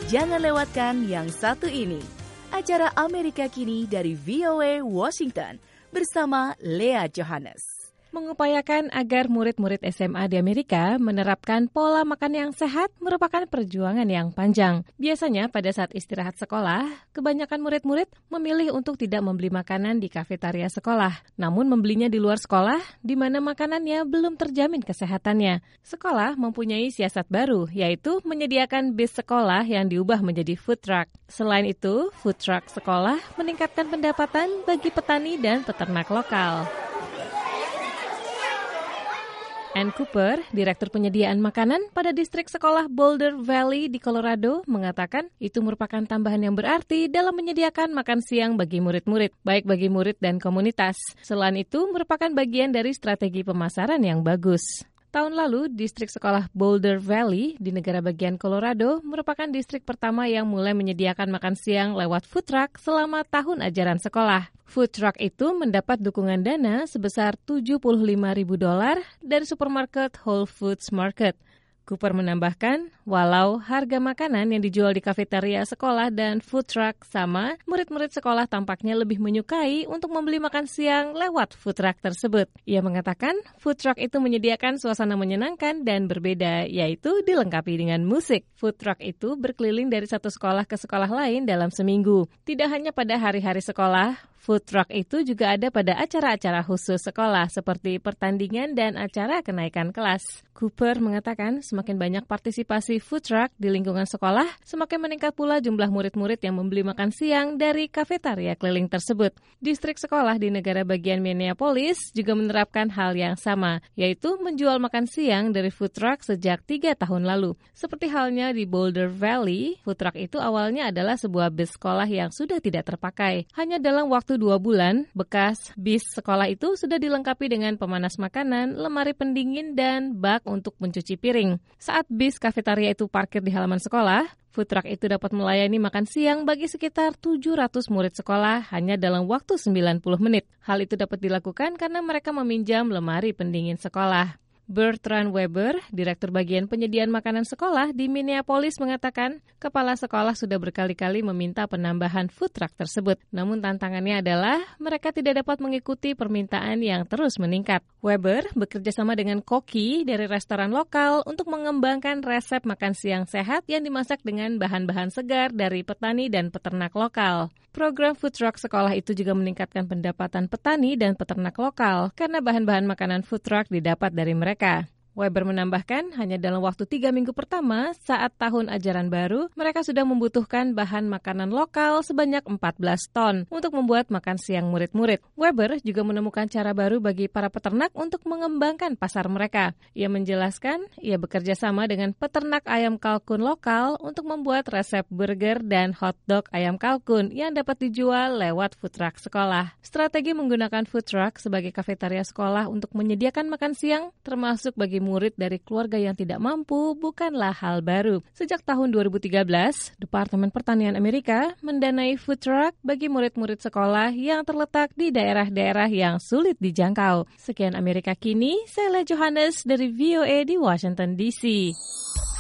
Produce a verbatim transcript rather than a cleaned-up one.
Jangan lewatkan yang satu ini. Acara Amerika Kini dari V O A Washington bersama Lea Johannes. Mengupayakan agar murid-murid S M A di Amerika menerapkan pola makan yang sehat merupakan perjuangan yang panjang. Biasanya pada saat istirahat sekolah, kebanyakan murid-murid memilih untuk tidak membeli makanan di kafetaria sekolah, namun membelinya di luar sekolah, di mana makanannya belum terjamin kesehatannya. Sekolah mempunyai siasat baru, yaitu menyediakan bis sekolah yang diubah menjadi food truck. Selain itu, food truck sekolah meningkatkan pendapatan bagi petani dan peternak lokal. Ann Cooper, Direktur Penyediaan Makanan pada distrik sekolah Boulder Valley di Colorado, mengatakan itu merupakan tambahan yang berarti dalam menyediakan makan siang bagi murid-murid, baik bagi murid dan komunitas. Selain itu, merupakan bagian dari strategi pemasaran yang bagus. Tahun lalu, distrik sekolah Boulder Valley di negara bagian Colorado merupakan distrik pertama yang mulai menyediakan makan siang lewat food truck selama tahun ajaran sekolah. Food truck itu mendapat dukungan dana sebesar tujuh puluh lima ribu dolar dari supermarket Whole Foods Market. Cooper menambahkan, walau harga makanan yang dijual di kafetaria sekolah dan food truck sama, murid-murid sekolah tampaknya lebih menyukai untuk membeli makan siang lewat food truck tersebut. Ia mengatakan, food truck itu menyediakan suasana menyenangkan dan berbeda, yaitu dilengkapi dengan musik. Food truck itu berkeliling dari satu sekolah ke sekolah lain dalam seminggu. Tidak hanya pada hari-hari sekolah, food truck itu juga ada pada acara-acara khusus sekolah seperti pertandingan dan acara kenaikan kelas. Cooper mengatakan semakin banyak partisipasi food truck di lingkungan sekolah, semakin meningkat pula jumlah murid-murid yang membeli makan siang dari kafetaria keliling tersebut. Distrik sekolah di negara bagian Minneapolis juga menerapkan hal yang sama, yaitu menjual makan siang dari food truck sejak tiga tahun lalu. Seperti halnya di Boulder Valley, food truck itu awalnya adalah sebuah bis sekolah yang sudah tidak terpakai. Hanya dalam waktu dua bulan, bekas bis sekolah itu sudah dilengkapi dengan pemanas makanan, lemari pendingin, dan bak untuk mencuci piring. Saat bis kafetaria itu parkir di halaman sekolah, food truck itu dapat melayani makan siang bagi sekitar tujuh ratus murid sekolah hanya dalam waktu sembilan puluh menit. Hal itu dapat dilakukan karena mereka meminjam lemari pendingin sekolah. Bertrand Weber, Direktur Bagian Penyediaan Makanan Sekolah di Minneapolis mengatakan, kepala sekolah sudah berkali-kali meminta penambahan food truck tersebut. Namun tantangannya adalah mereka tidak dapat mengikuti permintaan yang terus meningkat. Weber bekerja sama dengan koki dari restoran lokal untuk mengembangkan resep makan siang sehat yang dimasak dengan bahan-bahan segar dari petani dan peternak lokal. Program food truck sekolah itu juga meningkatkan pendapatan petani dan peternak lokal karena bahan-bahan makanan food truck didapat dari mereka. Weber menambahkan, hanya dalam waktu tiga minggu pertama saat tahun ajaran baru, mereka sudah membutuhkan bahan makanan lokal sebanyak empat belas ton untuk membuat makan siang murid-murid. Weber juga menemukan cara baru bagi para peternak untuk mengembangkan pasar mereka. Ia menjelaskan, ia bekerja sama dengan peternak ayam kalkun lokal untuk membuat resep burger dan hotdog ayam kalkun yang dapat dijual lewat food truck sekolah. Strategi menggunakan food truck sebagai kafetaria sekolah untuk menyediakan makan siang, termasuk bagi murid dari keluarga yang tidak mampu, bukanlah hal baru. Sejak tahun dua ribu tiga belas, Departemen Pertanian Amerika mendanai food truck bagi murid-murid sekolah yang terletak di daerah-daerah yang sulit dijangkau. Sekian Amerika Kini, saya Lea Johannes dari V O A di Washington D C.